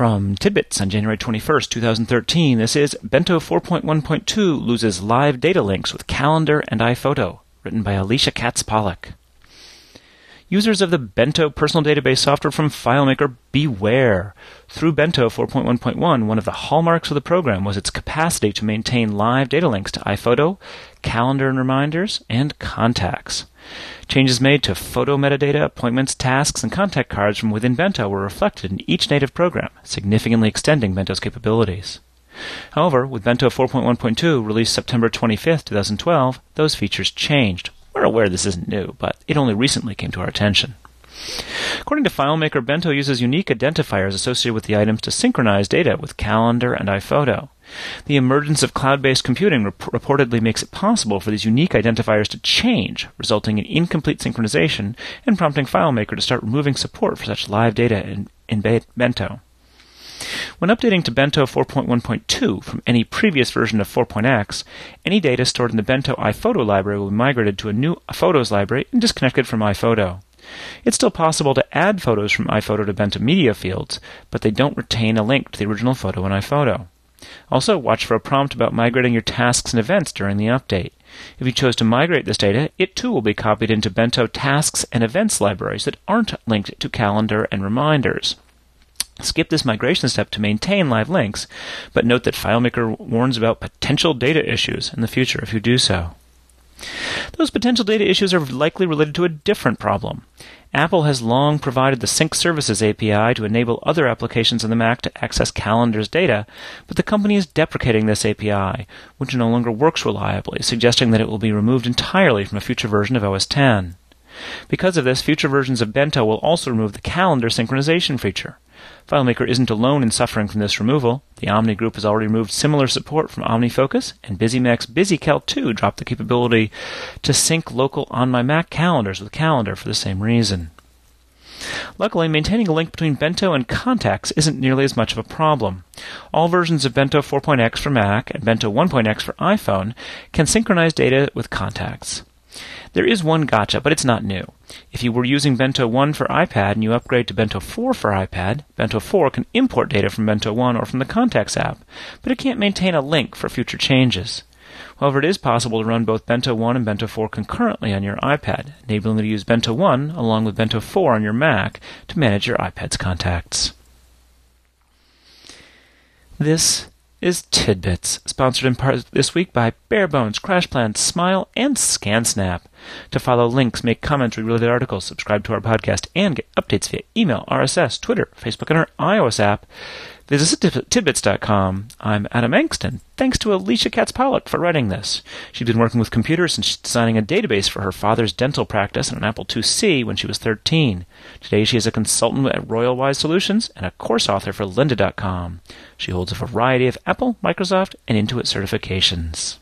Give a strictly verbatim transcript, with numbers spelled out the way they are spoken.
From Tidbits on January twenty-first, twenty thirteen, this is Bento four point one point two loses live data links with Calendar and iPhoto, written by Alicia Katz-Pollock. Users of the Bento personal database software from FileMaker beware. Through Bento four point one point one, one of the hallmarks of the program was its capacity to maintain live data links to iPhoto, Calendar and Reminders, and Contacts. Changes made to photo metadata, appointments, tasks, and contact cards from within Bento were reflected in each native program, significantly extending Bento's capabilities. However, with Bento four point one point two, released September twenty-fifth, twenty twelve, those features changed. We're aware this isn't new, but it only recently came to our attention. According to FileMaker, Bento uses unique identifiers associated with the items to synchronize data with Calendar and iPhoto. The emergence of cloud-based computing rep- reportedly makes it possible for these unique identifiers to change, resulting in incomplete synchronization and prompting FileMaker to start removing support for such live data in, in Bento. When updating to Bento four point one point two from any previous version of four point x, any data stored in the Bento iPhoto library will be migrated to a new Photos library and disconnected from iPhoto. It's still possible to add photos from iPhoto to Bento media fields, but they don't retain a link to the original photo in iPhoto. Also, watch for a prompt about migrating your tasks and events during the update. If you chose to migrate this data, it too will be copied into Bento tasks and events libraries that aren't linked to Calendar and Reminders. Skip this migration step to maintain live links, but note that FileMaker warns about potential data issues in the future if you do so. Those potential data issues are likely related to a different problem. Apple has long provided the Sync Services A P I to enable other applications on the Mac to access Calendar's data, but the company is deprecating this A P I, which no longer works reliably, suggesting that it will be removed entirely from a future version of O S ten. Because of this, future versions of Bento will also remove the Calendar synchronization feature. FileMaker isn't alone in suffering from this removal. The Omni Group has already removed similar support from OmniFocus, and BusyMac's BusyCal two dropped the capability to sync local On My Mac calendars with Calendar for the same reason. Luckily, maintaining a link between Bento and Contacts isn't nearly as much of a problem. All versions of Bento four point x for Mac and Bento one point x for iPhone can synchronize data with Contacts. There is one gotcha, but it's not new. If you were using Bento one for iPad and you upgrade to Bento four for iPad, Bento four can import data from Bento one or from the Contacts app, but it can't maintain a link for future changes. However, it is possible to run both Bento one and Bento four concurrently on your iPad, enabling you to use Bento one along with Bento four on your Mac to manage your iPad's contacts. This is Tidbits, sponsored in part this week by Barebones, CrashPlan, Smile, and ScanSnap. To follow links, make comments, read related articles, subscribe to our podcast, and get updates via email, R S S, Twitter, Facebook, and our iOS app, visit tidbits dot com. I'm Adam Angston. Thanks to Alicia Katz-Pollock for writing this. She'd been working with computers since designing a database for her father's dental practice on an Apple two C when she was thirteen. Today she is a consultant at Royal Wise Solutions and a course author for lynda dot com. She holds a variety of Apple, Microsoft, and Intuit certifications.